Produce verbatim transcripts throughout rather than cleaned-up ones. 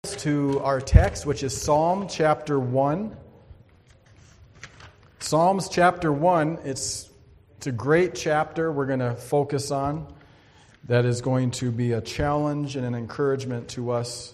To our text, which is Psalm chapter one. Psalms chapter one, it's, it's a great chapter we're going to focus on that is going to be a challenge and an encouragement to us,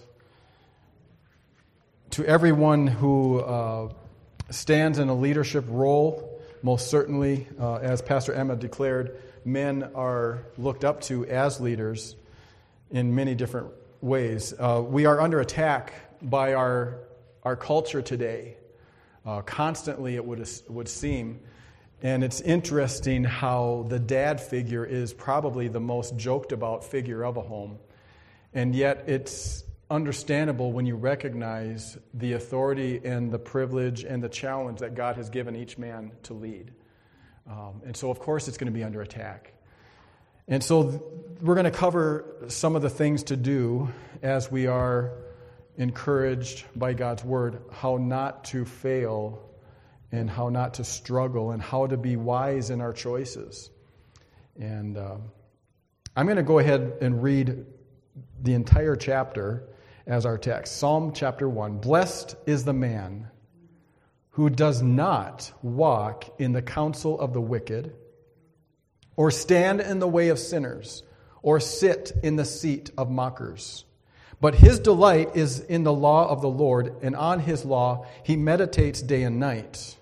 to everyone who uh, stands in a leadership role. Most certainly, uh, as Pastor Emma declared, men are looked up to as leaders in many different ways. Uh, we are under attack by our our culture today. Uh, constantly, it would would seem, and it's interesting how the dad figure is probably the most joked about figure of a home, and yet it's understandable when you recognize the authority and the privilege and the challenge that God has given each man to lead. Um, and so, of course, it's going to be under attack. And so we're going to cover some of the things to do as we are encouraged by God's Word, how not to fail and how not to struggle and how to be wise in our choices. And uh, I'm going to go ahead and read the entire chapter as our text. Psalm chapter one. Blessed is the man who does not walk in the counsel of the wicked, or stand in the way of sinners, or sit in the seat of mockers. But his delight is in the law of the Lord, and on his law he meditates day and night.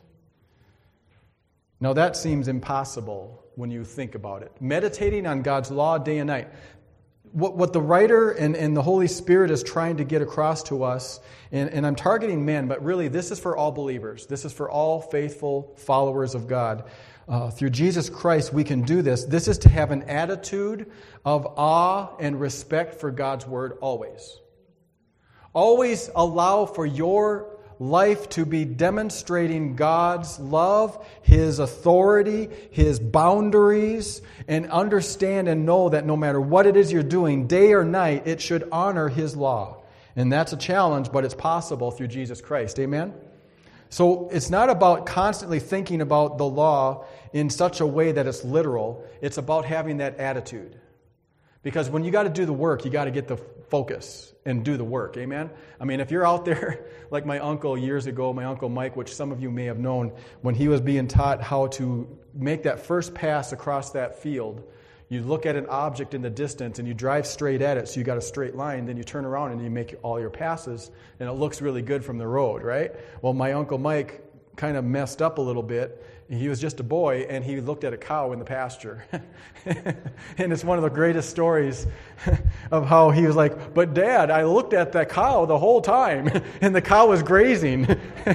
Now that seems impossible when you think about it. Meditating on God's law day and night. What, what the writer and, and the Holy Spirit is trying to get across to us, and, and I'm targeting men, but really this is for all believers. This is for all faithful followers of God. Uh, through Jesus Christ, we can do this. This is to have an attitude of awe and respect for God's Word always. Always allow for your life to be demonstrating God's love, His authority, His boundaries, and understand and know that no matter what it is you're doing, day or night, it should honor His law. And that's a challenge, but it's possible through Jesus Christ. Amen? So it's not about constantly thinking about the law in such a way that it's literal. It's about having that attitude. Because when you got to do the work, you got to get the focus and do the work. Amen? I mean, if you're out there, like my uncle years ago, my Uncle Mike, which some of you may have known, when he was being taught how to make that first pass across that field, you look at an object in the distance and you drive straight at it, so you got a straight line, then you turn around and you make all your passes, and it looks really good from the road, right? Well, my Uncle Mike kind of messed up a little bit. He was just a boy, and he looked at a cow in the pasture. And it's one of the greatest stories of how he was like, but Dad, I looked at that cow the whole time, and the cow was grazing.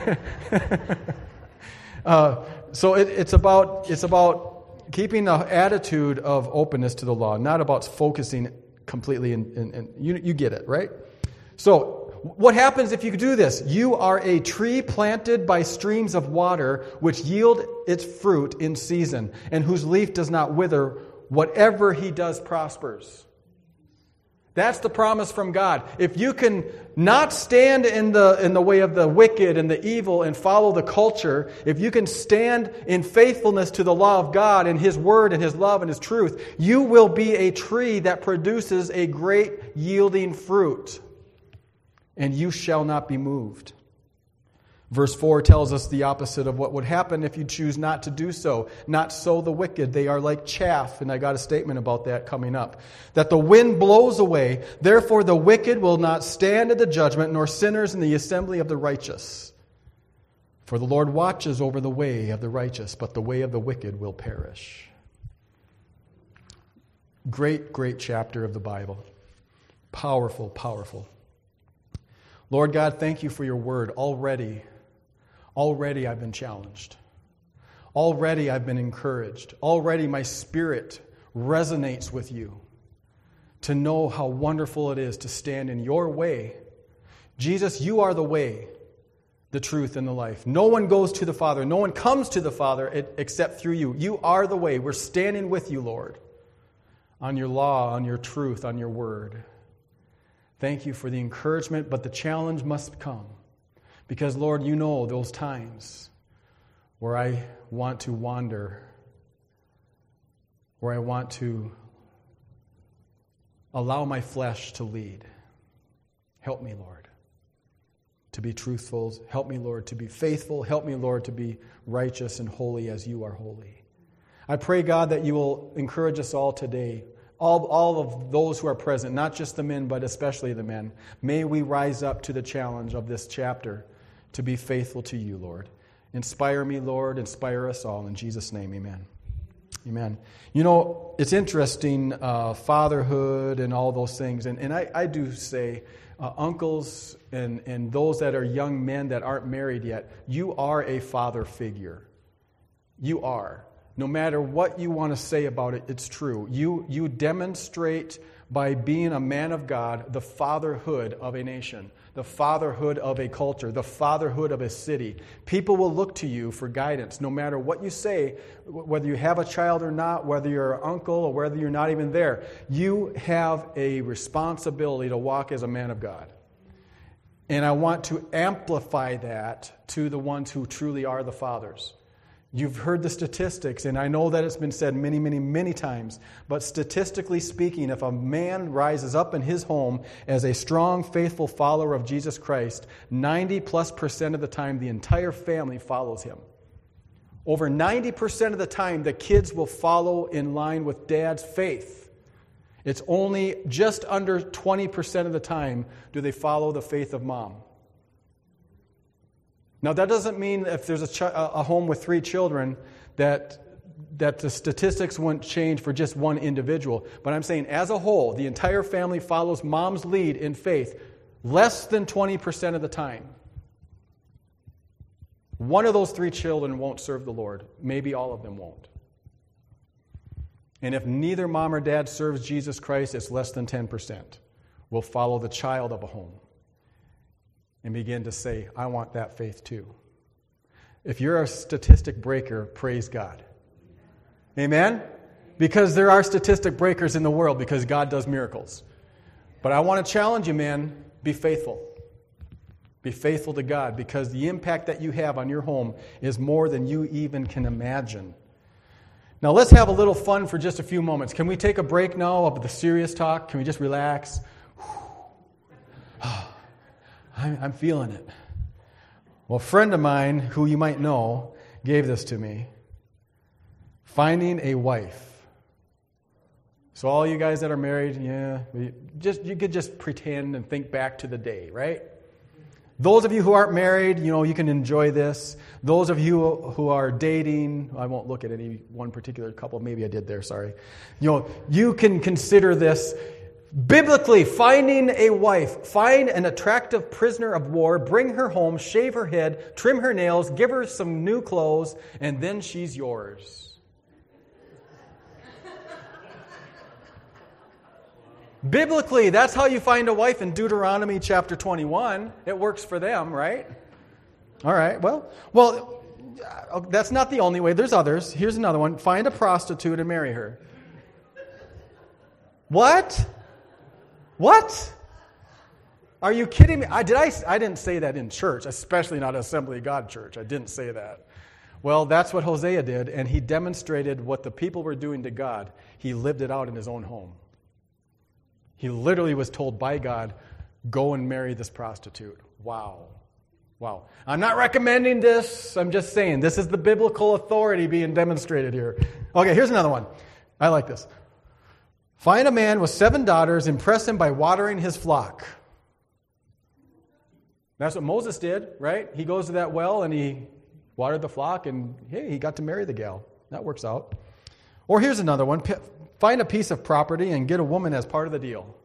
uh, so it, it's about it's about keeping an attitude of openness to the law, not about focusing completely, in, in, in you, you get it, right? So what happens if you do this? You are a tree planted by streams of water, which yield its fruit in season, and whose leaf does not wither. Whatever he does prospers. That's the promise from God. If you can not stand in the in the way of the wicked and the evil and follow the culture, if you can stand in faithfulness to the law of God and His Word and His love and His truth, you will be a tree that produces a great yielding fruit, and you shall not be moved. Verse four tells us the opposite of what would happen if you choose not to do so. Not so the wicked. They are like chaff, and I got a statement about that coming up. That the wind blows away. Therefore the wicked will not stand at the judgment, nor sinners in the assembly of the righteous. For the Lord watches over the way of the righteous, but the way of the wicked will perish. Great, great chapter of the Bible. Powerful, powerful. Lord God, thank you for your word. Already, already I've been challenged. Already I've been encouraged. Already my spirit resonates with you to know how wonderful it is to stand in your way. Jesus, you are the way, the truth, and the life. No one goes to the Father. No one comes to the Father except through you. You are the way. We're standing with you, Lord, on your law, on your truth, on your word. Thank you for the encouragement, but the challenge must come. Because, Lord, you know those times where I want to wander, where I want to allow my flesh to lead. Help me, Lord. to be truthful. Help me, Lord, to be faithful. Help me, Lord, to be righteous and holy as you are holy. I pray, God, that you will encourage us all today, all, all of those who are present, not just the men, but especially the men. May we rise up to the challenge of this chapter to be faithful to you, Lord. Inspire me, Lord. Inspire us all. In Jesus' name, amen. Amen. You know, it's interesting, uh, fatherhood and all those things. And, and I, I do say, uh, uncles and, and those that are young men that aren't married yet, you are a father figure. You are. No matter what you want to say about it, it's true. You, you demonstrate by being a man of God the fatherhood of a nation, the fatherhood of a culture, the fatherhood of a city. People will look to you for guidance no matter what you say, whether you have a child or not, whether you're an uncle or whether you're not even there. You have a responsibility to walk as a man of God. And I want to amplify that to the ones who truly are the fathers. You've heard the statistics, and I know that it's been said many, many, many times, but statistically speaking, if a man rises up in his home as a strong, faithful follower of Jesus Christ, ninety plus percent of the time, the entire family follows him. Over ninety percent of the time, the kids will follow in line with dad's faith. It's only just under twenty percent of the time do they follow the faith of mom. Now, that doesn't mean if there's a, ch- a home with three children that, that the statistics wouldn't change for just one individual. But I'm saying as a whole, the entire family follows mom's lead in faith less than twenty percent of the time. One of those three children won't serve the Lord. Maybe all of them won't. And if neither mom or dad serves Jesus Christ, it's less than ten percent will follow the child of a home and begin to say, I want that faith too. If you're a statistic breaker, praise God. Amen? Because there are statistic breakers in the world because God does miracles. But I want to challenge you, man, be faithful. Be faithful to God because the impact that you have on your home is more than you even can imagine. Now let's have a little fun for just a few moments. Can we take a break now of the serious talk? Can we just relax? I'm feeling it. Well, a friend of mine who you might know gave this to me. Finding a wife. So all you guys that are married, yeah, just you could just pretend and think back to the day, right? Those of you who aren't married, you know, you can enjoy this. Those of you who are dating, I won't look at any one particular couple. Maybe I did there, sorry. You know, you can consider this. Biblically, finding a wife, find an attractive prisoner of war, bring her home, shave her head, trim her nails, give her some new clothes, and then she's yours. Biblically, that's how you find a wife in Deuteronomy chapter twenty-one. It works for them, right? All right, well, well, that's not the only way. There's others. Here's another one. Find a prostitute and marry her. What? What? Are you kidding me? I, did I, I didn't say that in church, especially not Assembly of God church. I didn't say that. Well, that's what Hosea did, and he demonstrated what the people were doing to God. He lived it out in his own home. He literally was told by God, go and marry this prostitute. Wow. Wow. I'm not recommending this. I'm just saying this is the biblical authority being demonstrated here. Okay, here's another one. I like this. Find a man with seven daughters, impress him by watering his flock. That's what Moses did, right? He goes to that well and he watered the flock and, hey, he got to marry the gal. That works out. Or here's another one. Find a piece of property and get a woman as part of the deal.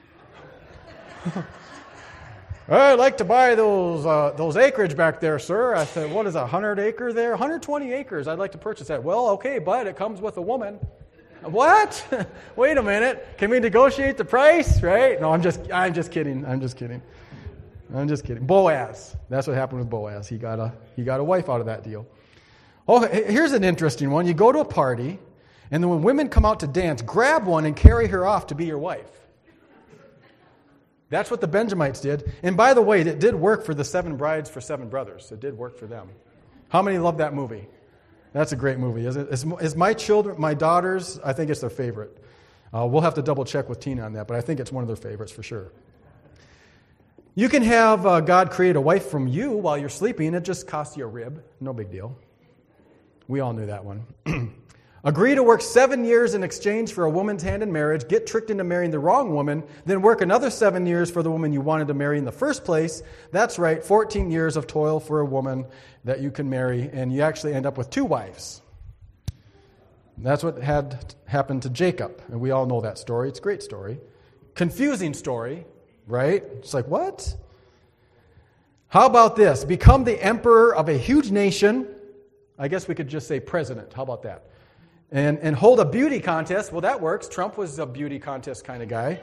I'd like to buy those uh, those acreage back there, sir. I said, what is a one hundred acre there? one hundred twenty acres. I'd like to purchase that. Well, okay, but it comes with a woman. What? Wait a minute. Can we negotiate the price? Right? No, I'm just I'm just kidding. I'm just kidding. I'm just kidding. Boaz. That's what happened with Boaz. He got a he got a wife out of that deal. Oh, here's an interesting one. You go to a party, and then when women come out to dance, grab one and carry her off to be your wife. That's what the Benjamites did. And by the way, it did work for the seven brides for seven brothers. It did work for them. How many love that movie? That's a great movie, isn't it? Is, is my children, my daughters, I think it's their favorite. Uh, we'll have to double check with Tina on that, but I think it's one of their favorites for sure. You can have uh, God create a wife from you while you're sleeping. It just costs you a rib. No big deal. We all knew that one. Agree to work seven years in exchange for a woman's hand in marriage, get tricked into marrying the wrong woman, then work another seven years for the woman you wanted to marry in the first place. That's right, fourteen years of toil for a woman that you can marry, and you actually end up with two wives. That's what had happened to Jacob, and we all know that story. It's a great story. Confusing story, right? It's like, what? How about this? Become the emperor of a huge nation. I guess we could just say president. How about that? And and hold a beauty contest. Well, that works. Trump was a beauty contest kind of guy.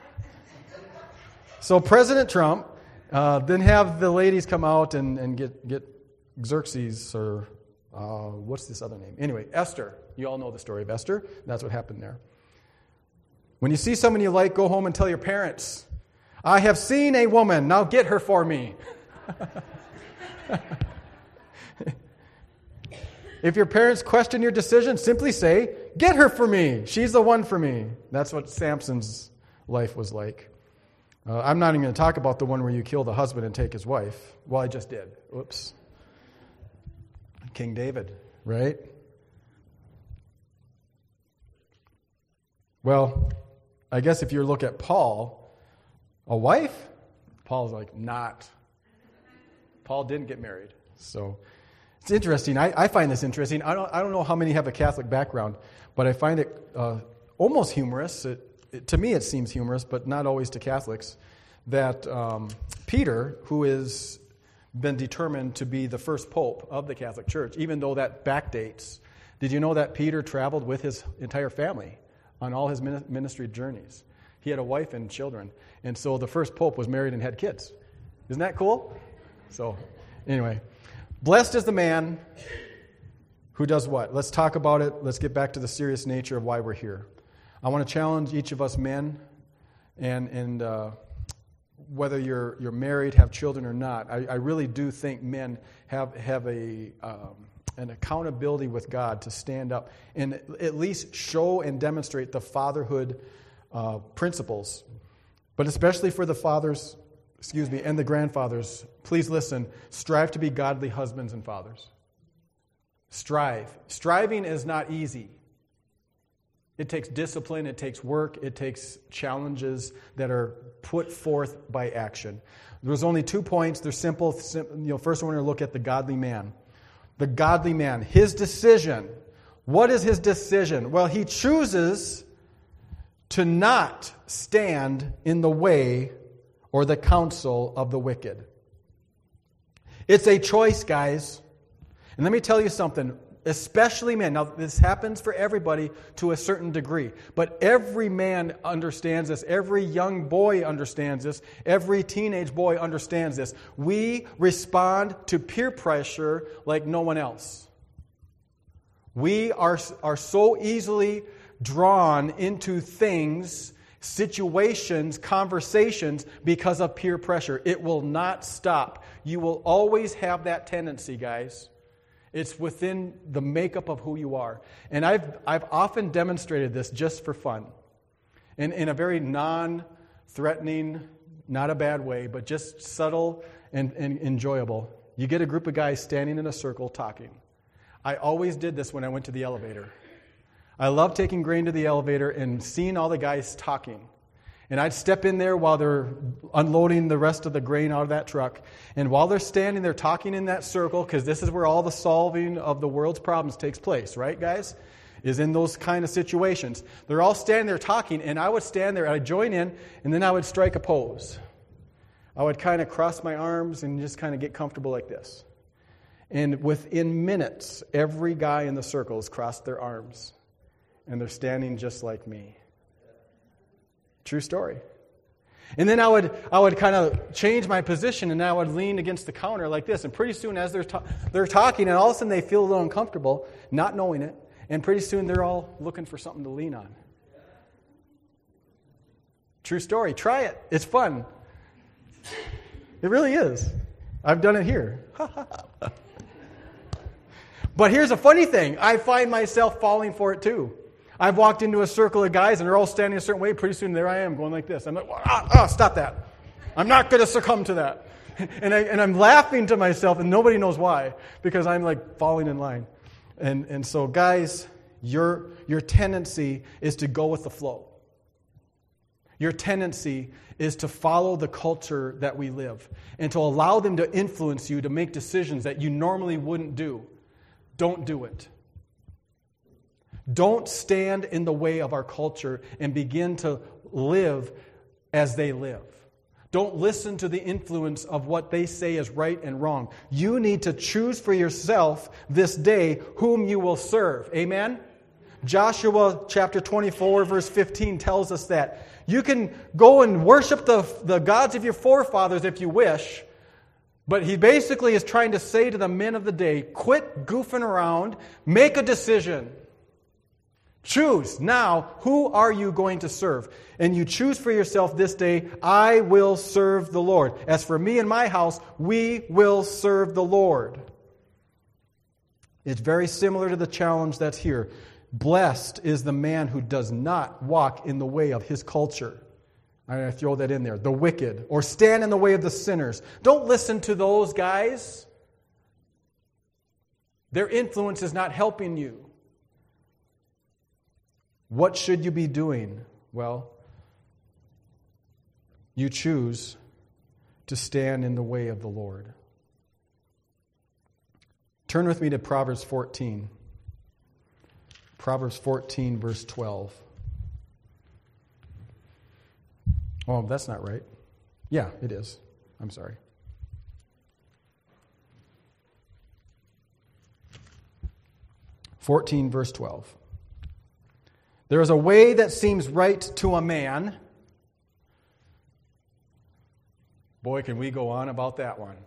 So President Trump, uh, then have the ladies come out and, and get, get Xerxes, or uh, what's this other name? Anyway, Esther. You all know the story of Esther. That's what happened there. When you see someone you like, go home and tell your parents, I have seen a woman. Now get her for me. If your parents question your decision, simply say, get her for me. She's the one for me. That's what Samson's life was like. Uh, I'm not even going to talk about the one where you kill the husband and take his wife. Well, I just did. Oops. King David, right? Well, I guess if you look at Paul, a wife, Paul's like, not. Paul didn't get married. So it's interesting. I, I find this interesting. I don't I don't know how many have a Catholic background, but I find it uh, almost humorous. It, it, to me, it seems humorous, but not always to Catholics, that um, Peter, who has been determined to be the first pope of the Catholic Church, even though that backdates, did you know that Peter traveled with his entire family on all his ministry journeys? He had a wife and children, and so the first pope was married and had kids. Isn't that cool? So, anyway, blessed is the man who does what? Let's talk about it. Let's get back to the serious nature of why we're here. I want to challenge each of us men, and and uh, whether you're you're married, have children or not, I, I really do think men have have a um, an accountability with God to stand up and at least show and demonstrate the fatherhood uh, principles. But especially for the fathers, excuse me, and the grandfathers, please listen. Strive to be godly husbands and fathers. Strive. Striving is not easy. It takes discipline, it takes work, it takes challenges that are put forth by action. There's only two points. They're simple. Sim- you know, first, I want to look at the godly man. The godly man, his decision. What is his decision? Well, he chooses to not stand in the way or the counsel of the wicked. It's a choice, guys. And let me tell you something, especially men. Now, this happens for everybody to a certain degree, but every man understands this. Every young boy understands this. Every teenage boy understands this. We respond to peer pressure like no one else. We are, are so easily drawn into things, situations, conversations because of peer pressure. It will not stop. You will always have that tendency, guys. It's within the makeup of who you are. And I've I've often demonstrated this just for fun. In, in a very non-threatening, not a bad way, but just subtle and, and enjoyable. You get a group of guys standing in a circle talking. I always did this when I went to the elevator. I love taking grain to the elevator and seeing all the guys talking. And I'd step in there while they're unloading the rest of the grain out of that truck. And while they're standing there talking in that circle, because this is where all the solving of the world's problems takes place, right, guys? Is in those kind of situations. They're all standing there talking, and I would stand there, I'd join in, and then I would strike a pose. I would kind of cross my arms and just kind of get comfortable like this. And within minutes, every guy in the circle has crossed their arms, and they're standing just like me. True story. And then I would I would kind of change my position, and I would lean against the counter like this. And pretty soon, as they're ta- they're talking, and all of a sudden they feel a little uncomfortable, not knowing it. And pretty soon they're all looking for something to lean on. True story. Try it. It's fun. It really is. I've done it here. But here's a funny thing. I find myself falling for it too. I've walked into a circle of guys, and they're all standing a certain way. Pretty soon, there I am, going like this. I'm like, ah, ah, stop that. I'm not going to succumb to that. And, I, and I'm laughing to myself, and nobody knows why, because I'm like falling in line. And, and so, guys, your, your tendency is to go with the flow. Your tendency is to follow the culture that we live and to allow them to influence you to make decisions that you normally wouldn't do. Don't do it. Don't stand in the way of our culture and begin to live as they live. Don't listen to the influence of what they say is right and wrong. You need to choose for yourself this day whom you will serve. Amen? Joshua chapter twenty-four, verse fifteen tells us that. You can go and worship the, the gods of your forefathers if you wish, but he basically is trying to say to the men of the day, quit goofing around, make a decision. Choose now, who are you going to serve? And you choose for yourself this day, I will serve the Lord. As for me and my house, we will serve the Lord. It's very similar to the challenge that's here. Blessed is the man who does not walk in the way of his culture. I'm going to throw that in there. The wicked, or stand in the way of the sinners. Don't listen to those guys. Their influence is not helping you. What should you be doing? Well, you choose to stand in the way of the Lord. Turn with me to Proverbs fourteen. Proverbs fourteen, verse twelve. Oh, that's not right. Yeah, it is. I'm sorry. fourteen, verse twelve. There is a way that seems right to a man. Boy, can we go on about that one.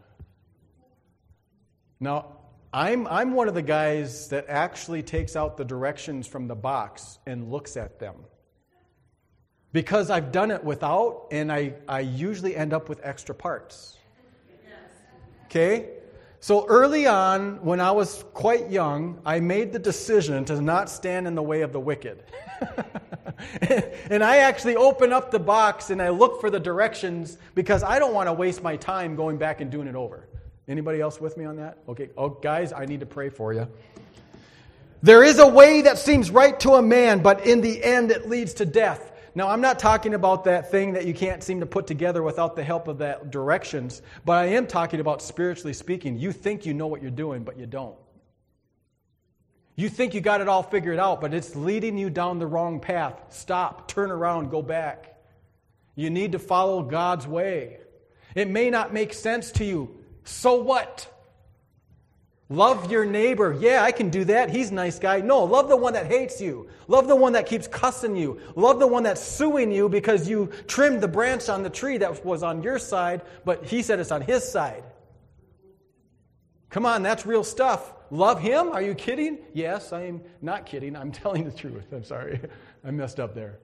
Now, I'm I'm one of the guys that actually takes out the directions from the box and looks at them. Because I've done it without, and I, I usually end up with extra parts. Okay? So early on, when I was quite young, I made the decision to not stand in the way of the wicked. And I actually open up the box and I look for the directions because I don't want to waste my time going back and doing it over. Anybody else with me on that? Okay. Oh, guys, I need to pray for you. There is a way that seems right to a man, but in the end it leads to death. Now, I'm not talking about that thing that you can't seem to put together without the help of that directions, but I am talking about spiritually speaking. You think you know what you're doing, but you don't. You think you got it all figured out, but it's leading you down the wrong path. Stop, turn around, go back. You need to follow God's way. It may not make sense to you. So what? Love your neighbor. Yeah, I can do that. He's a nice guy. No, love the one that hates you. Love the one that keeps cussing you. Love the one that's suing you because you trimmed the branch on the tree that was on your side, but he said it's on his side. Come on, that's real stuff. Love him? Are you kidding? Yes, I am not kidding. I'm telling the truth. I'm sorry. I messed up there.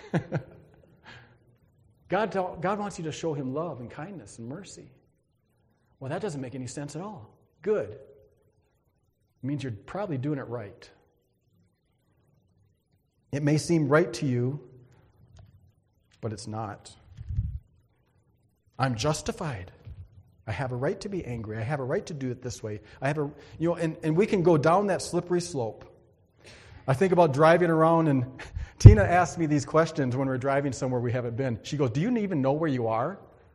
God, God wants you to show him love and kindness and mercy. Well, that doesn't make any sense at all. Good. It means you're probably doing it right. It may seem right to you, but it's not. I'm justified. I have a right to be angry. I have a right to do it this way. I have a, you know, and, and we can go down that slippery slope. I think about driving around, and Tina asked me these questions when we're driving somewhere we haven't been. She goes, do you even know where you are?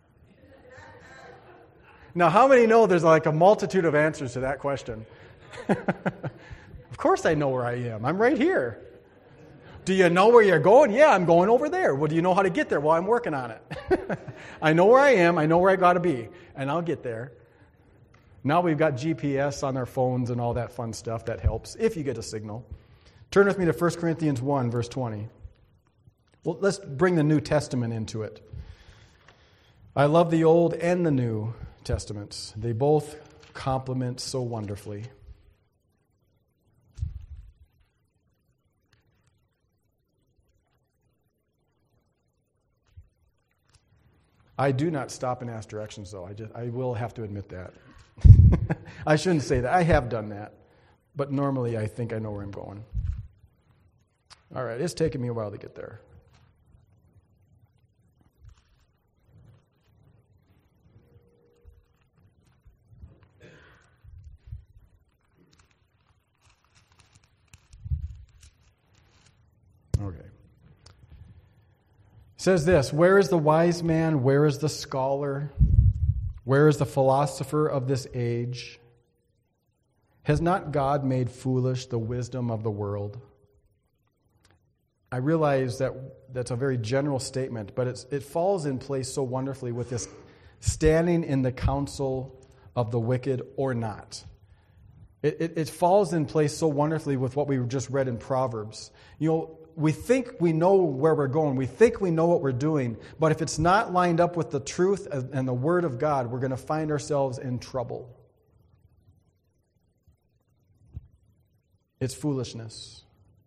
Now, how many know there's like a multitude of answers to that question? Of course I know where I am. I'm right here. Do you know where you're going? Yeah, I'm going over there. Well, do you know how to get there? Well, I'm working on it. I know where I am. I know where I got to be. And I'll get there. Now we've got G P S on our phones and all that fun stuff. That helps if you get a signal. Turn with me to First Corinthians one, verse twenty. Well, let's bring the New Testament into it. I love the Old and the New Testaments. They both complement so wonderfully. I do not stop and ask directions, though. I just I will have to admit that. I shouldn't say that. I have done that. But normally I think I know where I'm going. All right, it's taken me a while to get there. says this, "Where is the wise man? Where is the scholar? Where is the philosopher of this age? Has not God made foolish the wisdom of the world?" I realize that that's a very general statement, but it's, it falls in place so wonderfully with this standing in the counsel of the wicked or not. It, it, it falls in place so wonderfully with what we just read in Proverbs. You know, we think we know where we're going. We think we know what we're doing. But if it's not lined up with the truth and the Word of God, we're going to find ourselves in trouble. It's foolishness.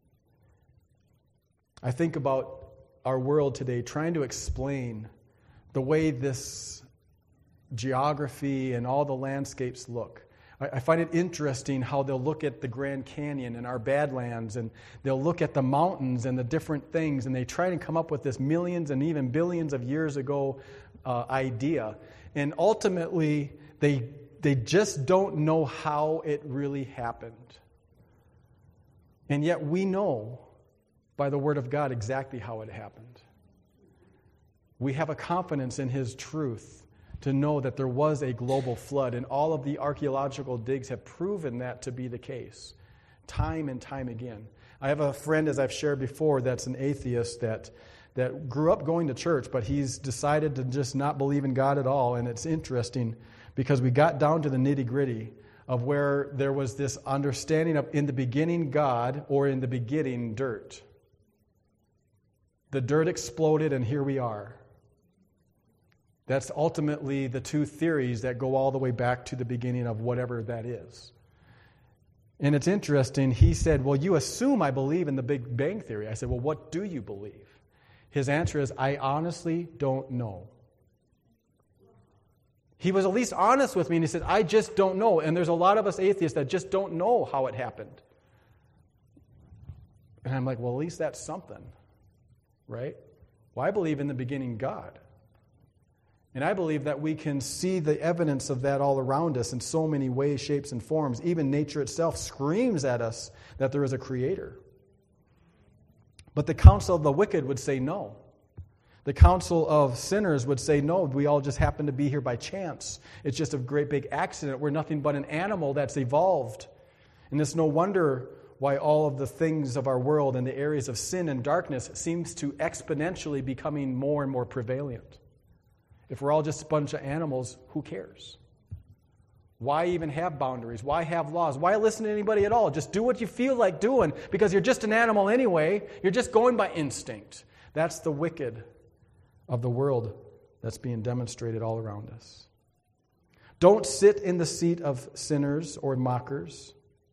I think about our world today trying to explain the way this geography and all the landscapes look. I find it interesting how they'll look at the Grand Canyon and our Badlands, and they'll look at the mountains and the different things, and they try to come up with this millions and even billions of years ago uh, idea. And ultimately, they they just don't know how it really happened. And yet we know by the Word of God exactly how it happened. We have a confidence in His truth to know that there was a global flood, and all of the archaeological digs have proven that to be the case, time and time again. I have a friend, as I've shared before, that's an atheist that that grew up going to church, but he's decided to just not believe in God at all, and it's interesting because we got down to the nitty-gritty of where there was this understanding of in the beginning God, or in the beginning dirt. The dirt exploded, and here we are. That's ultimately the two theories that go all the way back to the beginning of whatever that is. And it's interesting, he said, "Well, you assume I believe in the Big Bang Theory." I said, "Well, what do you believe?" His answer is, "I honestly don't know." He was at least honest with me, and he said, "I just don't know." And there's a lot of us atheists that just don't know how it happened. And I'm like, well, at least that's something, right? Well, I believe in the beginning God. And I believe that we can see the evidence of that all around us in so many ways, shapes, and forms. Even nature itself screams at us that there is a creator. But the counsel of the wicked would say no. The counsel of sinners would say no, we all just happen to be here by chance. It's just a great big accident. We're nothing but an animal that's evolved. And it's no wonder why all of the things of our world and the areas of sin and darkness seems to exponentially becoming more and more prevalent. If we're all just a bunch of animals, who cares? Why even have boundaries? Why have laws? Why listen to anybody at all? Just do what you feel like doing, because you're just an animal anyway. You're just going by instinct. That's the wicked of the world that's being demonstrated all around us. Don't sit in the seat of sinners or mockers.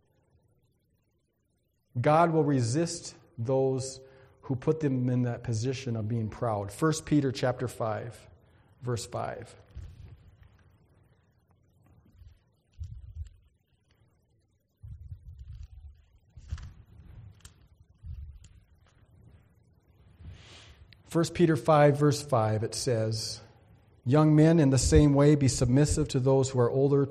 God will resist those who put them in that position of being proud. First Peter chapter five. Verse five. First Peter five, verse five, it says, "Young men, in the same way, be submissive to those who are older.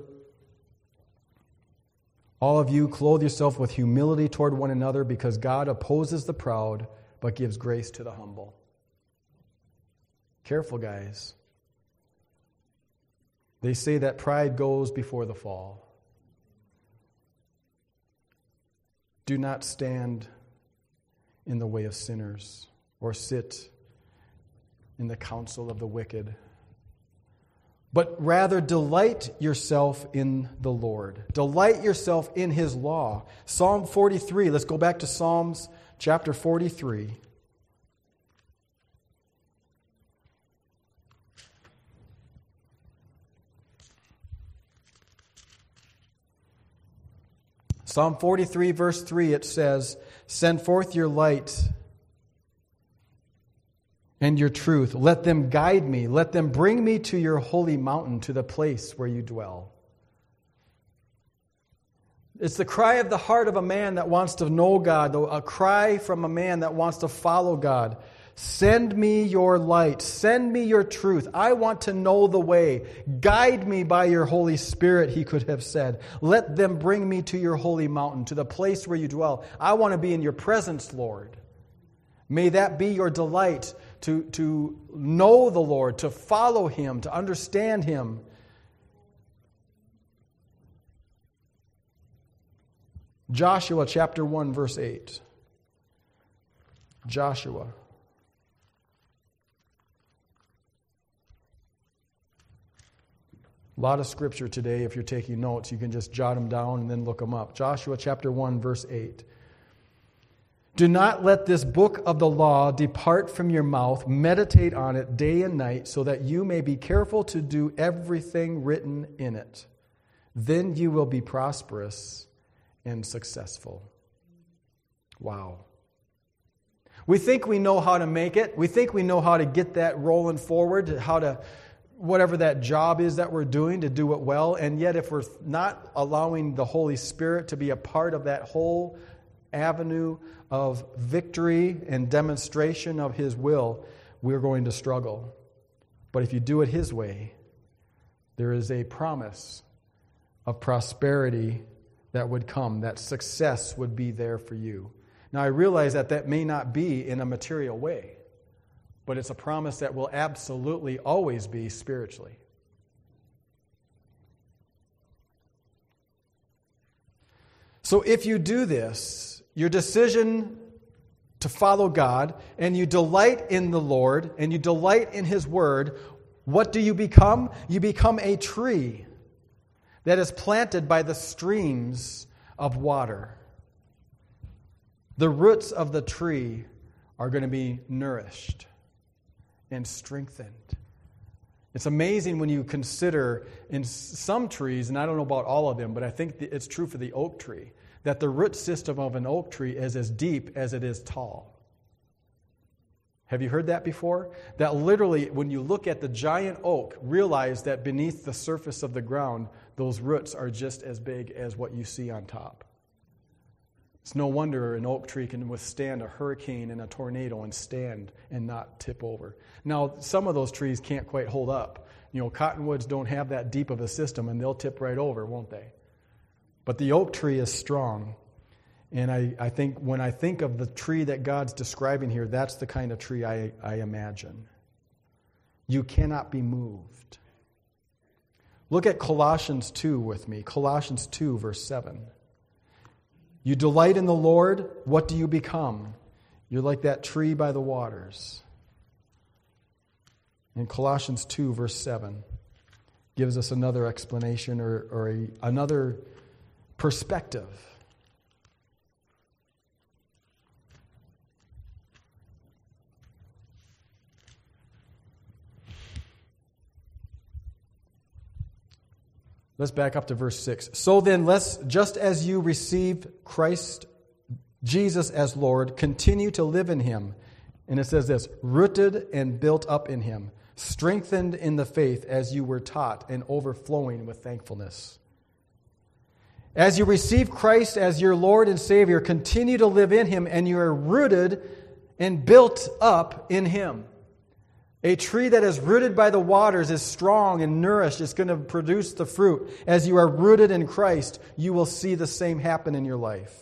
All of you, clothe yourself with humility toward one another, because God opposes the proud, but gives grace to the humble." Careful, guys. They say that pride goes before the fall. Do not stand in the way of sinners or sit in the counsel of the wicked, but rather delight yourself in the Lord. Delight yourself in His law. Psalm forty-three, let's go back to Psalms chapter forty-three. Psalm forty-three, verse three, it says, "Send forth your light and your truth. Let them guide me. Let them bring me to your holy mountain, to the place where you dwell." It's the cry of the heart of a man that wants to know God, a cry from a man that wants to follow God. Send me your light. Send me your truth. I want to know the way. Guide me by your Holy Spirit, he could have said. Let them bring me to your holy mountain, to the place where you dwell. I want to be in your presence, Lord. May that be your delight, to, to know the Lord, to follow Him, to understand Him. Joshua chapter one, verse eight. Joshua. A lot of scripture today. If you're taking notes, you can just jot them down and then look them up. Joshua chapter one, verse eight. Do not let this book of the law depart from your mouth. Meditate on it day and night, so that you may be careful to do everything written in it. Then you will be prosperous and successful. Wow. We think we know how to make it. We think we know how to get that rolling forward, how to, whatever that job is that we're doing, to do it well. And yet if we're not allowing the Holy Spirit to be a part of that whole avenue of victory and demonstration of His will, we're going to struggle. But if you do it His way, there is a promise of prosperity that would come, that success would be there for you. Now, I realize that that may not be in a material way, but it's a promise that will absolutely always be spiritually. So if you do this, your decision to follow God, and you delight in the Lord, and you delight in His Word, what do you become? You become a tree that is planted by the streams of water. The roots of the tree are going to be nourished and strengthened. It's amazing when you consider in some trees, and I don't know about all of them, but I think it's true for the oak tree, that the root system of an oak tree is as deep as it is tall. Have you heard that before? That literally, when you look at the giant oak, realize that beneath the surface of the ground, those roots are just as big as what you see on top. It's no wonder an oak tree can withstand a hurricane and a tornado and stand and not tip over. Now, some of those trees can't quite hold up. You know, cottonwoods don't have that deep of a system, and they'll tip right over, won't they? But the oak tree is strong. And I, I think when I think of the tree that God's describing here, that's the kind of tree I, I imagine. You cannot be moved. Look at Colossians two with me. Colossians two, verse seven. You delight in the Lord, what do you become? You're like that tree by the waters. And Colossians two, verse seven gives us another explanation or, or a, another perspective. Let's back up to verse six. So then, let's, just as you received Christ Jesus as Lord, continue to live in Him. And it says this, rooted and built up in Him, strengthened in the faith as you were taught, and overflowing with thankfulness. As you receive Christ as your Lord and Savior, continue to live in Him, and you are rooted and built up in Him. A tree that is rooted by the waters is strong and nourished. It's going to produce the fruit. As you are rooted in Christ, you will see the same happen in your life.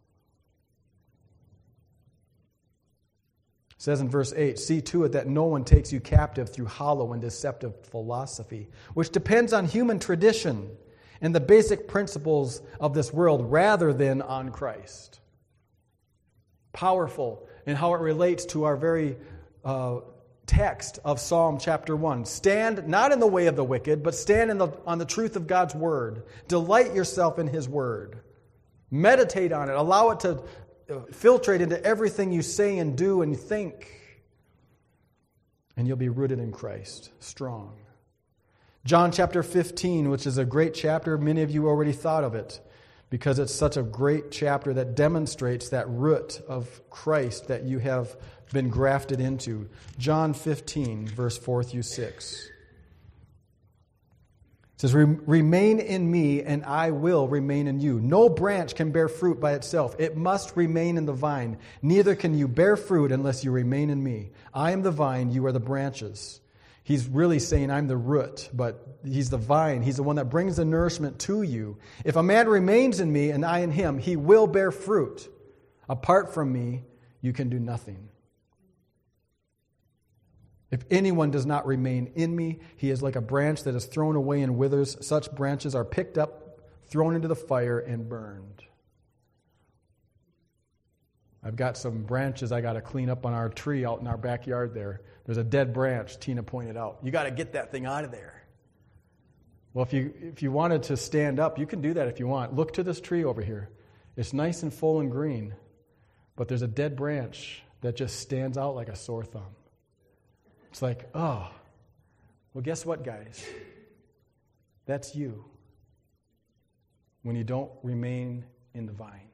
It says in verse eight, see to it that no one takes you captive through hollow and deceptive philosophy, which depends on human tradition and the basic principles of this world rather than on Christ. Powerful in how it relates to our very uh, text of Psalm chapter one. Stand not in the way of the wicked, but stand in the, on the truth of God's word. Delight yourself in His word. Meditate on it. Allow it to filtrate into everything you say and do and think. And you'll be rooted in Christ, strong. John chapter fifteen, which is a great chapter. Many of you already thought of it because it's such a great chapter that demonstrates that root of Christ that you have been grafted into. John fifteen, verse four through six. It says, remain in me, and I will remain in you. No branch can bear fruit by itself. It must remain in the vine. Neither can you bear fruit unless you remain in me. I am the vine, you are the branches. He's really saying I'm the root, but He's the vine. He's the one that brings the nourishment to you. If a man remains in me and I in him, he will bear fruit. Apart from me, you can do nothing. If anyone does not remain in me, he is like a branch that is thrown away and withers. Such branches are picked up, thrown into the fire, and burned. I've got some branches I got to clean up on our tree out in our backyard there. There's a dead branch, Tina pointed out. You got to get that thing out of there. Well, if you if you wanted to stand up, you can do that if you want. Look to this tree over here. It's nice and full and green, but there's a dead branch that just stands out like a sore thumb. It's like, oh, well, guess what, guys? That's you when you don't remain in the vine.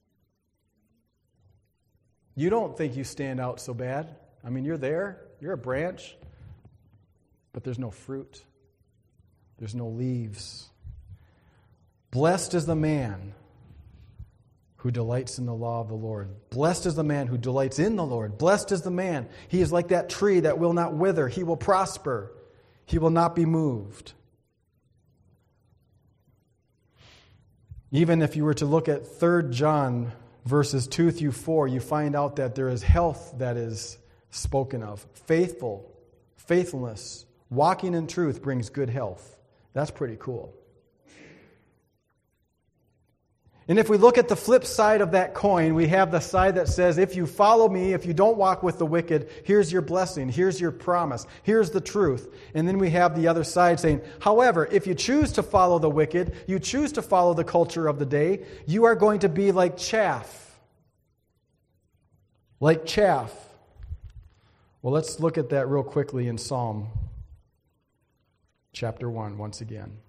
You don't think you stand out so bad. I mean, you're there, you're a branch, but there's no fruit. There's no leaves. Blessed is the man who delights in the law of the Lord. Blessed is the man who delights in the Lord. Blessed is the man. He is like that tree that will not wither. He will prosper. He will not be moved. Even if you were to look at Third John verses two through four, you find out that there is health that is spoken of. Faithful, faithfulness, walking in truth brings good health. That's pretty cool. And if we look at the flip side of that coin, we have the side that says, if you follow me, if you don't walk with the wicked, here's your blessing, here's your promise, here's the truth. And then we have the other side saying, however, if you choose to follow the wicked, you choose to follow the culture of the day, you are going to be like chaff. Like chaff. Well, let's look at that real quickly in Psalm chapter one once again.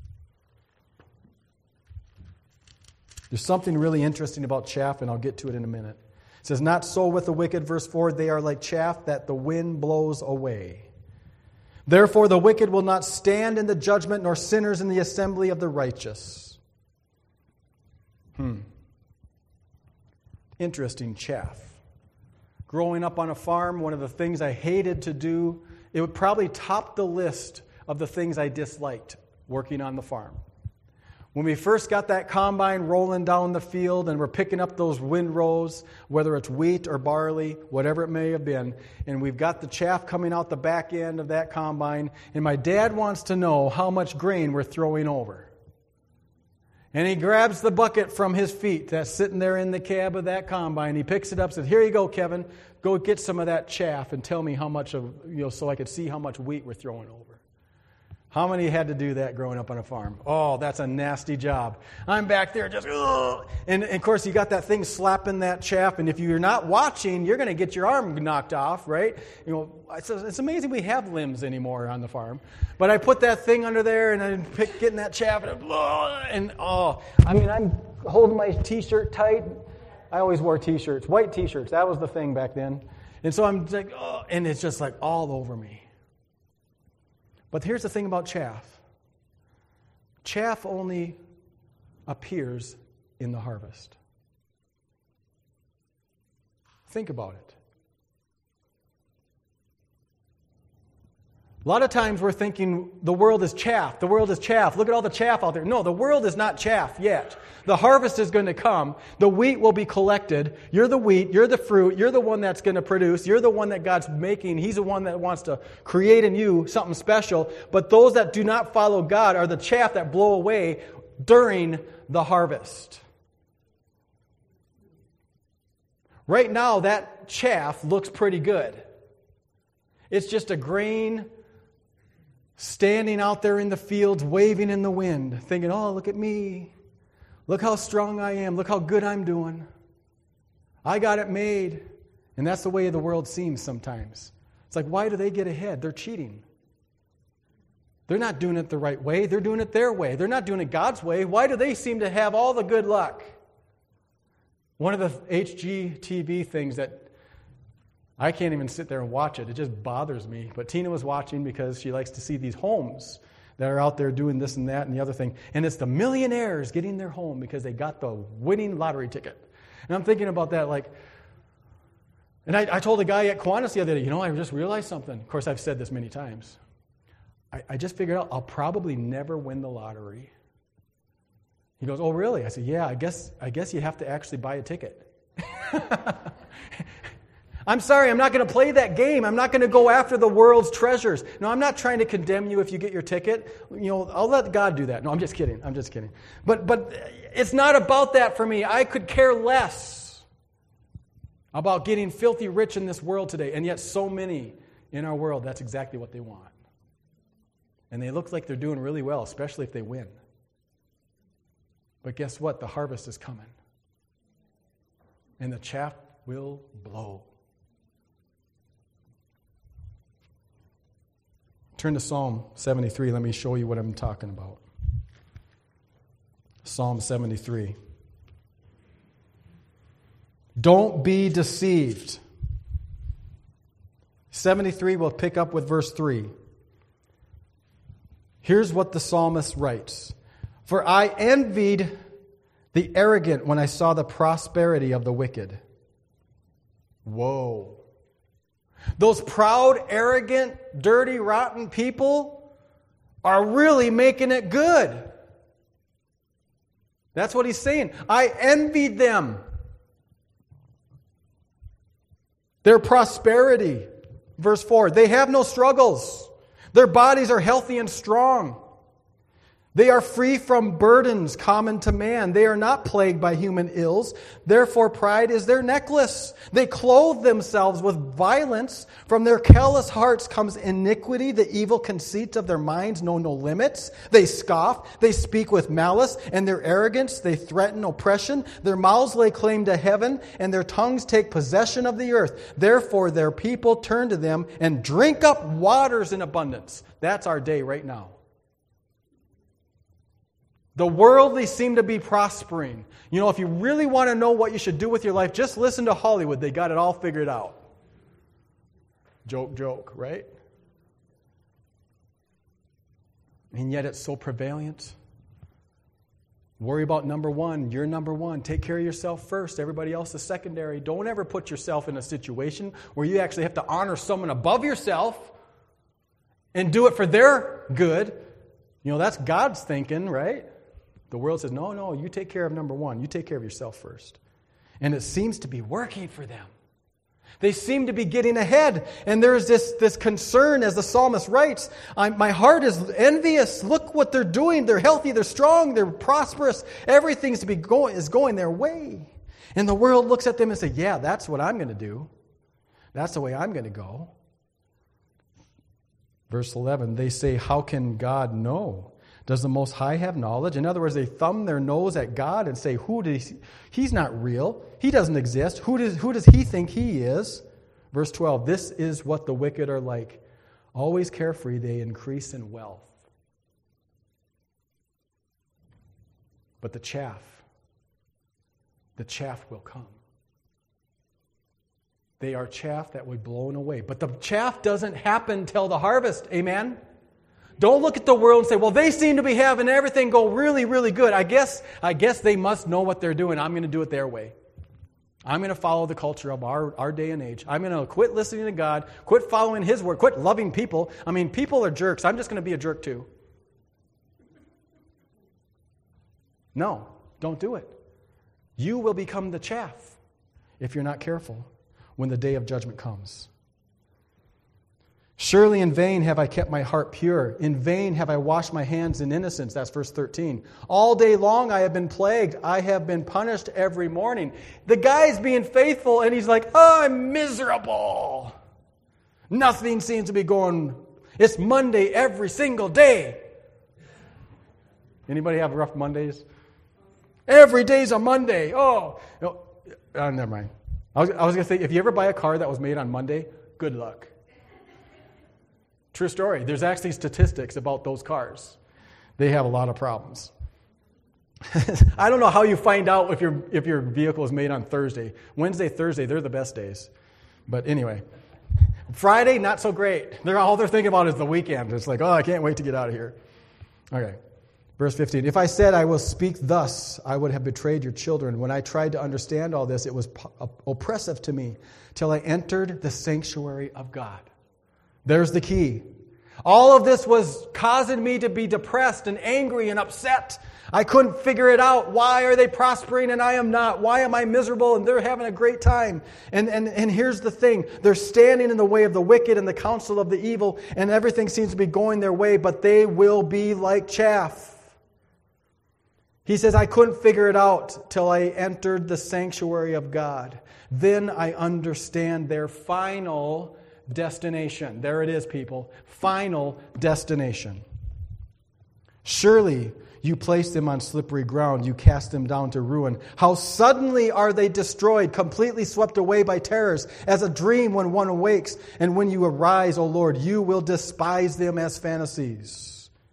There's something really interesting about chaff, and I'll get to it in a minute. It says, not so with the wicked, verse four, they are like chaff that the wind blows away. Therefore the wicked will not stand in the judgment, nor sinners in the assembly of the righteous. Hmm. Interesting, chaff. Growing up on a farm, one of the things I hated to do, it would probably top the list of the things I disliked working on the farm. When we first got that combine rolling down the field and we're picking up those windrows, whether it's wheat or barley, whatever it may have been, and we've got the chaff coming out the back end of that combine, and my dad wants to know how much grain we're throwing over. And he grabs the bucket from his feet that's sitting there in the cab of that combine. He picks it up and says, here you go, Kevin. Go get some of that chaff and tell me how much of, you know, so I could see how much wheat we're throwing over. How many had to do that growing up on a farm? Oh, that's a nasty job. I'm back there just, ugh. And, and of course, you got that thing slapping that chaff, and if you're not watching, you're going to get your arm knocked off, right? You know, it's, it's amazing we have limbs anymore on the farm. But I put that thing under there, and I'm pick, getting that chaff, and, ugh, and oh, I mean, I'm holding my T-shirt tight. I always wore T-shirts, white T-shirts. That was the thing back then. And so I'm like, oh, and it's just like all over me. But here's the thing about chaff. Chaff only appears in the harvest. Think about it. A lot of times we're thinking the world is chaff. The world is chaff. Look at all the chaff out there. No, the world is not chaff yet. The harvest is going to come. The wheat will be collected. You're the wheat. You're the fruit. You're the one that's going to produce. You're the one that God's making. He's the one that wants to create in you something special. But those that do not follow God are the chaff that blow away during the harvest. Right now, that chaff looks pretty good. It's just a grain standing out there in the fields, waving in the wind, thinking, oh, look at me. Look how strong I am. Look how good I'm doing. I got it made. And that's the way the world seems sometimes. It's like, why do they get ahead? They're cheating. They're not doing it the right way. They're doing it their way. They're not doing it God's way. Why do they seem to have all the good luck? One of the H G T V things that I can't even sit there and watch it. It just bothers me. But Tina was watching because she likes to see these homes that are out there doing this and that and the other thing. And it's the millionaires getting their home because they got the winning lottery ticket. And I'm thinking about that like, and I, I told a guy at Kiwanis the other day, you know, I just realized something. Of course, I've said this many times. I, I just figured out I'll probably never win the lottery. He goes, oh, really? I said, yeah, I guess, I guess you'd have to actually buy a ticket. I'm sorry, I'm not going to play that game. I'm not going to go after the world's treasures. No, I'm not trying to condemn you if you get your ticket. You know, I'll let God do that. No, I'm just kidding. I'm just kidding. But but it's not about that for me. I could care less about getting filthy rich in this world today. And yet so many in our world, that's exactly what they want. And they look like they're doing really well, especially if they win. But guess what? The harvest is coming. And the chaff will blow. Turn to Psalm seventy-three. Let me show you what I'm talking about. Psalm seventy-three. Don't be deceived. seventy-three, we'll pick up with verse three. Here's what the psalmist writes. For I envied the arrogant when I saw the prosperity of the wicked. Whoa. Those proud, arrogant, dirty, rotten people are really making it good. That's what he's saying. I envied them. Their prosperity. Verse four, they have no struggles. Their bodies are healthy and strong. They are free from burdens common to man. They are not plagued by human ills. Therefore, pride is their necklace. They clothe themselves with violence. From their callous hearts comes iniquity. The evil conceits of their minds know no limits. They scoff. They speak with malice. And their arrogance, they threaten oppression. Their mouths lay claim to heaven, and their tongues take possession of the earth. Therefore, their people turn to them and drink up waters in abundance. That's our day right now. The worldly seem to be prospering. You know, if you really want to know what you should do with your life, just listen to Hollywood. They got it all figured out. Joke, joke, right? And yet it's so prevalent. Worry about number one. You're number one. Take care of yourself first. Everybody else is secondary. Don't ever put yourself in a situation where you actually have to honor someone above yourself and do it for their good. You know, that's God's thinking, right? The world says, no, no, you take care of number one. You take care of yourself first. And it seems to be working for them. They seem to be getting ahead. And there's this, this concern, as the psalmist writes, my heart is envious. Look what they're doing. They're healthy, they're strong, they're prosperous. Everything's to be going, is going their way. And the world looks at them and says, yeah, that's what I'm going to do. That's the way I'm going to go. Verse eleven, they say, how can God know? Does the Most High have knowledge? In other words, they thumb their nose at God and say, "Who does he, he's not real. He doesn't exist. Who does, who does he think he is?" Verse twelve, this is what the wicked are like. Always carefree, they increase in wealth. But the chaff, the chaff will come. They are chaff that will be blown away. But the chaff doesn't happen till the harvest. Amen? Don't look at the world and say, well, they seem to be having everything go really, really good. I guess, I guess they must know what they're doing. I'm going to do it their way. I'm going to follow the culture of our, our day and age. I'm going to quit listening to God, quit following His word, quit loving people. I mean, people are jerks. I'm just going to be a jerk too. No, don't do it. You will become the chaff if you're not careful when the day of judgment comes. Surely in vain have I kept my heart pure. In vain have I washed my hands in innocence. That's verse thirteen. All day long I have been plagued. I have been punished every morning. The guy's being faithful and he's like, oh, I'm miserable. Nothing seems to be going. It's Monday every single day. Anybody have rough Mondays? Every day's a Monday. Oh, no, oh never mind. I was, I was going to say, if you ever buy a car that was made on Monday, good luck. True story. There's actually statistics about those cars. They have a lot of problems. I don't know how you find out if your if your vehicle is made on Thursday. Wednesday, Thursday, they're the best days. But anyway, Friday, not so great. They're all they're thinking about is the weekend. It's like, oh, I can't wait to get out of here. Okay. Verse fifteen, if I said I will speak thus, I would have betrayed your children. When I tried to understand all this, it was oppressive to me till I entered the sanctuary of God. There's the key. All of this was causing me to be depressed and angry and upset. I couldn't figure it out. Why are they prospering and I am not? Why am I miserable and they're having a great time? And, and, and here's the thing. They're standing in the way of the wicked and the counsel of the evil, and everything seems to be going their way, but they will be like chaff. He says, I couldn't figure it out till I entered the sanctuary of God. Then I understand their final destination. There it is, people. Final destination. Surely you place them on slippery ground. You cast them down to ruin. How suddenly are they destroyed, completely swept away by terrors, as a dream when one awakes. And when you arise, O Lord, you will despise them as fantasies.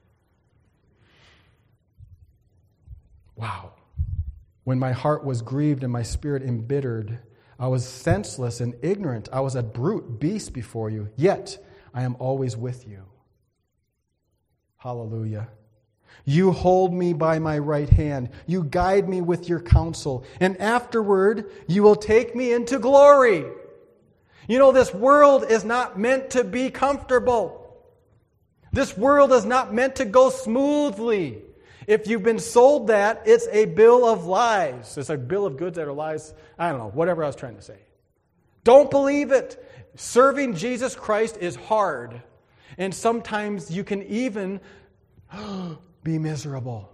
Wow. When my heart was grieved and my spirit embittered, I was senseless and ignorant. I was a brute beast before you. Yet I am always with you. Hallelujah. You hold me by my right hand. You guide me with your counsel. And afterward, you will take me into glory. You know, this world is not meant to be comfortable. This world is not meant to go smoothly. If you've been sold that, it's a bill of lies. It's a bill of goods that are lies. I don't know, whatever I was trying to say. Don't believe it. Serving Jesus Christ is hard. And sometimes you can even be miserable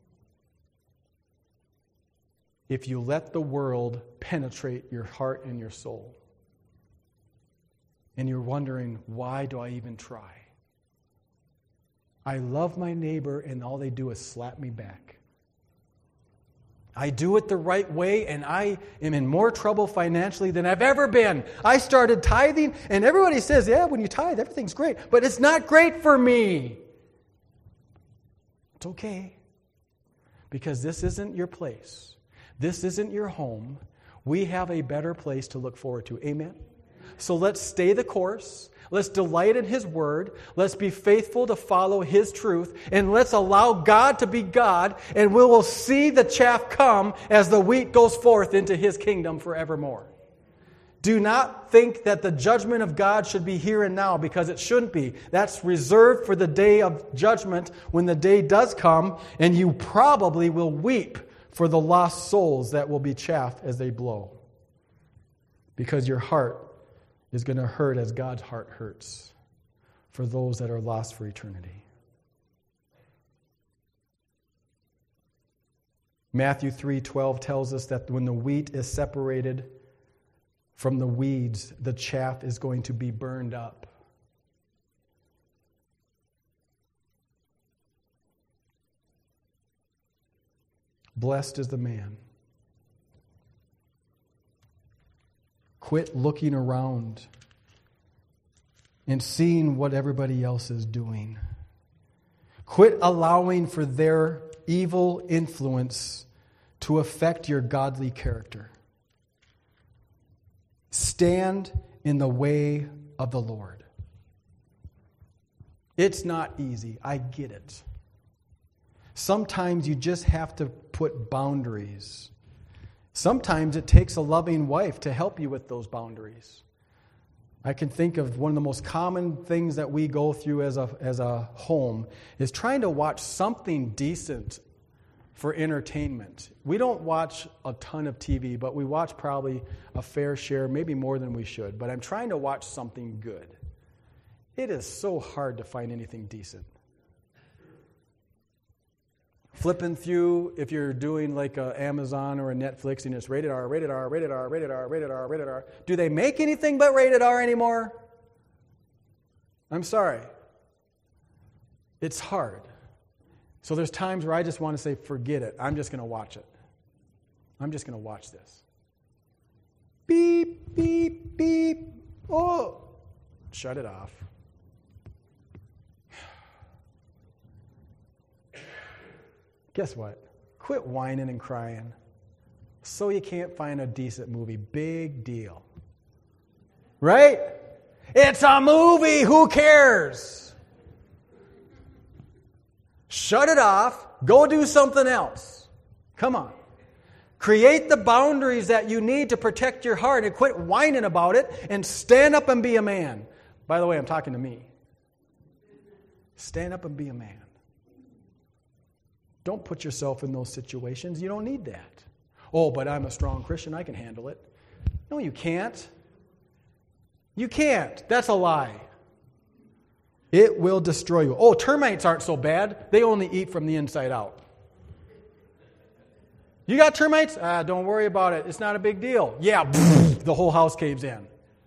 if you let the world penetrate your heart and your soul. And you're wondering, why do I even try? I love my neighbor and all they do is slap me back. I do it the right way and I am in more trouble financially than I've ever been. I started tithing and everybody says, yeah, when you tithe, everything's great. But it's not great for me. It's okay. Because this isn't your place. This isn't your home. We have a better place to look forward to. Amen? So let's stay the course. Let's delight in His Word. Let's be faithful to follow His truth. And let's allow God to be God. And we will see the chaff come as the wheat goes forth into His kingdom forevermore. Do not think that the judgment of God should be here and now, because it shouldn't be. That's reserved for the day of judgment when the day does come. And you probably will weep for the lost souls that will be chaff as they blow. Because your heart is going to hurt as God's heart hurts for those that are lost for eternity. Matthew three twelve tells us that when the wheat is separated from the weeds, the chaff is going to be burned up. Blessed is the man. Quit looking around and seeing what everybody else is doing. Quit allowing for their evil influence to affect your godly character. Stand in the way of the Lord. It's not easy. I get it. Sometimes you just have to put boundaries. Sometimes it takes a loving wife to help you with those boundaries. I can think of one of the most common things that we go through as a, as a home is trying to watch something decent for entertainment. We don't watch a ton of T V, but we watch probably a fair share, maybe more than we should. But I'm trying to watch something good. It is so hard to find anything decent. Flipping through, if you're doing like a Amazon or a Netflix and it's rated R, rated R, rated R, rated R, rated R, rated R. Do they make anything but rated R anymore? I'm sorry. It's hard. So there's times where I just want to say, forget it. I'm just going to watch it. I'm just going to watch this. Beep, beep, beep. Oh, shut it off. Guess what? Quit whining and crying. So you can't find a decent movie. Big deal. Right? It's a movie. Who cares? Shut it off. Go do something else. Come on. Create the boundaries that you need to protect your heart and quit whining about it and stand up and be a man. By the way, I'm talking to me. Stand up and be a man. Don't put yourself in those situations. You don't need that. Oh, but I'm a strong Christian. I can handle it. No, you can't. You can't. That's a lie. It will destroy you. Oh, termites aren't so bad. They only eat from the inside out. You got termites? Ah, don't worry about it. It's not a big deal. Yeah, the whole house caves in.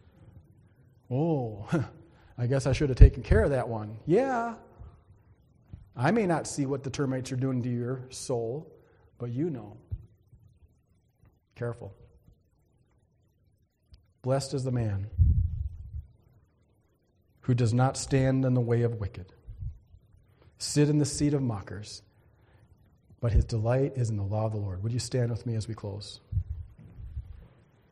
Oh, I guess I should have taken care of that one. Yeah. I may not see what the termites are doing to your soul, but you know. Careful. Blessed is the man who does not stand in the way of wicked, sit in the seat of mockers, but his delight is in the law of the Lord. Would you stand with me as we close?